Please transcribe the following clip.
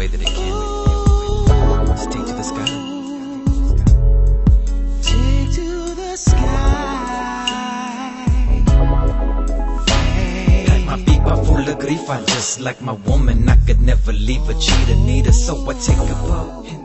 way that it can. Just take to the sky. Take to the sky. Pack my pipa full of grief. I just like my woman. I could never leave her, cheat her, need her, so I take her up.